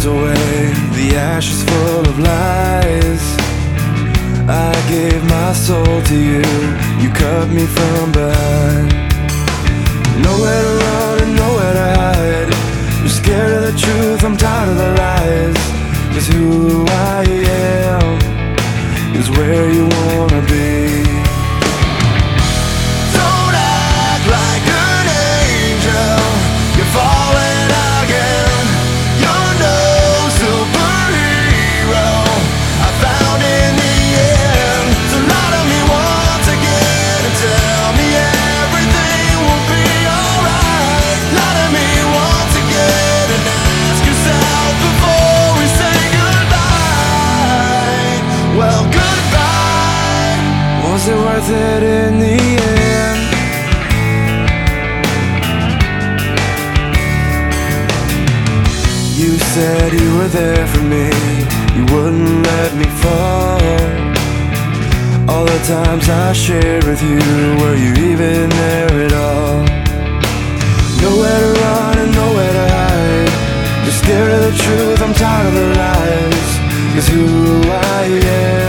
stripped away the ashes full of lies. I gave my soul to you, you cut me from behind. Nowhere to run and nowhere to hide. I'm scared of the truth, I'm tired of the lies. 'Cause who I am is where you wanna be. Don't act like an angel, you're falling again. You're no superhero I found in the end. So lie to me once again and tell me everything will be alright. Lie to me once again and ask yourself before we say goodbye. Well, goodbye. Was it worth it in the end? You said you were there for me, you wouldn't let me fall. All the times I shared with you, were you even there at all? Nowhere to run and nowhere to hide. Just scared of the truth, I'm tired of the lies. 'Cause who I am